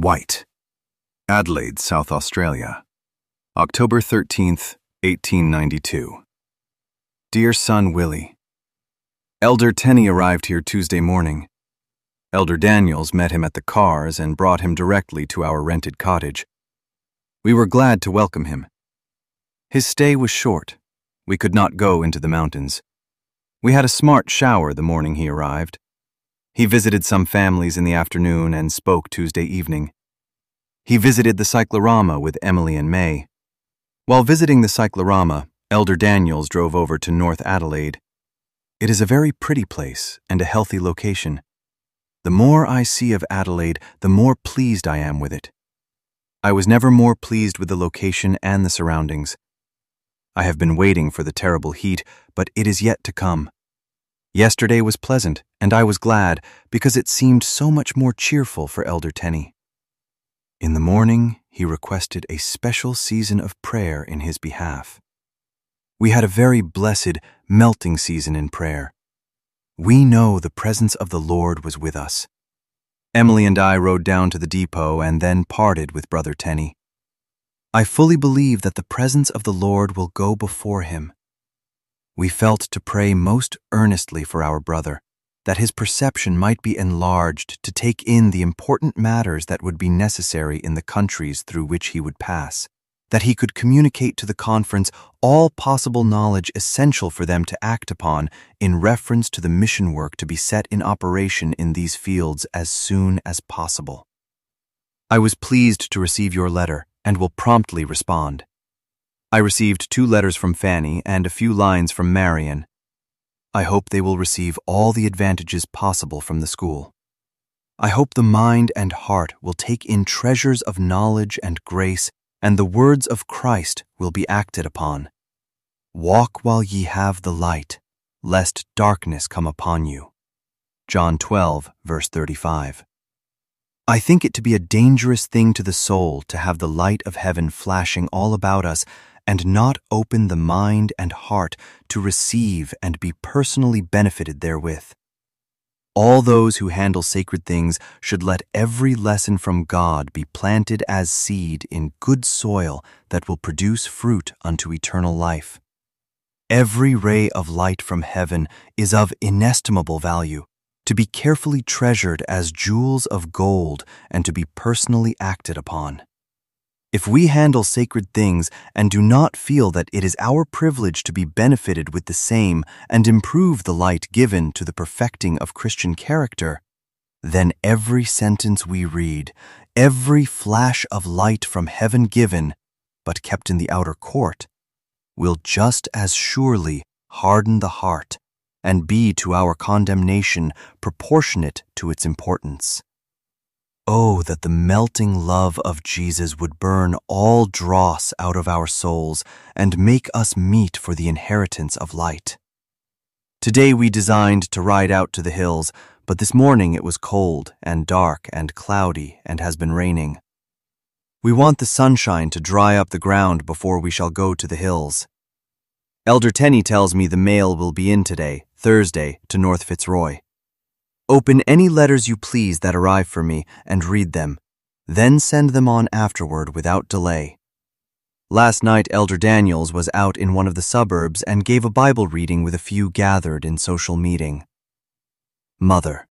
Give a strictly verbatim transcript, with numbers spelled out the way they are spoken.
White, Adelaide, South Australia, October thirteenth, eighteen ninety-two. Dear son Willie, Elder Tenney arrived here Tuesday morning. Elder Daniels met him at the cars and brought him directly to our rented cottage. We were glad to welcome him. His stay was short. We could not go into the mountains. We had a smart shower the morning he arrived. He visited some families in the afternoon and spoke Tuesday evening. He visited the cyclorama with Emily and May. While visiting the cyclorama, Elder Daniels drove over to North Adelaide. It is a very pretty place and a healthy location. The more I see of Adelaide, the more pleased I am with it. I was never more pleased with the location and the surroundings. I have been waiting for the terrible heat, but it is yet to come. Yesterday was pleasant, and I was glad because it seemed so much more cheerful for Elder Tenney. In the morning, he requested a special season of prayer in his behalf. We had a very blessed, melting season in prayer. We know the presence of the Lord was with us. Emily and I rode down to the depot and then parted with Brother Tenney. I fully believe that the presence of the Lord will go before him. We felt to pray most earnestly for our brother, that his perception might be enlarged to take in the important matters that would be necessary in the countries through which he would pass, that he could communicate to the conference all possible knowledge essential for them to act upon in reference to the mission work to be set in operation in these fields as soon as possible. I was pleased to receive your letter and will promptly respond. I received two letters from Fanny and a few lines from Marion. I hope they will receive all the advantages possible from the school. I hope the mind and heart will take in treasures of knowledge and grace, and the words of Christ will be acted upon. Walk while ye have the light, lest darkness come upon you. John twelve, verse thirty-five. I think it to be a dangerous thing to the soul to have the light of heaven flashing all about us and not open the mind and heart to receive and be personally benefited therewith. All those who handle sacred things should let every lesson from God be planted as seed in good soil that will produce fruit unto eternal life. Every ray of light from heaven is of inestimable value, to be carefully treasured as jewels of gold and to be personally acted upon. If we handle sacred things and do not feel that it is our privilege to be benefited with the same and improve the light given to the perfecting of Christian character, then every sentence we read, every flash of light from heaven given, but kept in the outer court, will just as surely harden the heart and be to our condemnation proportionate to its importance. Oh, that the melting love of Jesus would burn all dross out of our souls and make us meet for the inheritance of light. Today we designed to ride out to the hills, but this morning it was cold and dark and cloudy and has been raining. We want the sunshine to dry up the ground before we shall go to the hills. Elder Tenney tells me the mail will be in today, Thursday, to North Fitzroy. Open any letters you please that arrive for me and read them, then send them on afterward without delay. Last night Elder Daniels was out in one of the suburbs and gave a Bible reading with a few gathered in social meeting. Mother.